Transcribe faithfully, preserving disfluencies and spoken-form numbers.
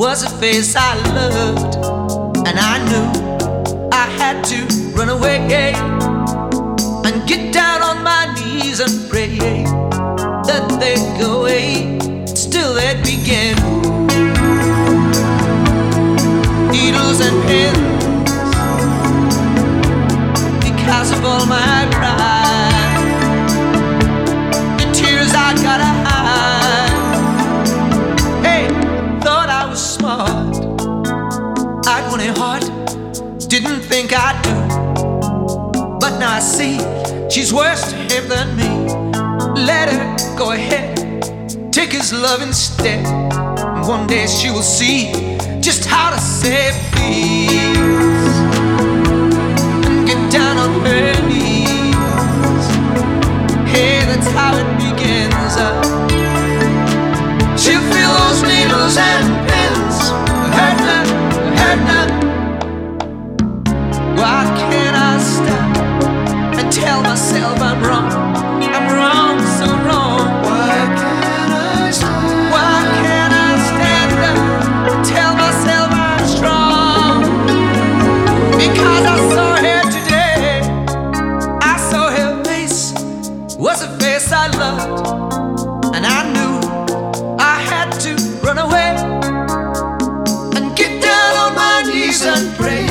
was a face I loved, and I knew I had to run away and get down on my knees and pray that they'd go away. Still they'd begin. Needles and pins, because of all my pride, the tears I gotta hide. Hey, thought I was smart, I'd won a heart, didn't think I'd do. But now I see she's worse to him than me. Let her go ahead, take his love instead. One day she will see just how to say please and get down on her knees. Hey, that's how it begins. uh, She'll feel those needles and pins. Hurt now, hurt now. Why can't I stop and tell myself I'm wrong? I'm wrong, so wrong. Why can't I stop? Why can't I stand up and tell myself I'm strong? Because I saw her today, I saw her face, was a face I loved, and I knew I had to run away and get down on my knees and pray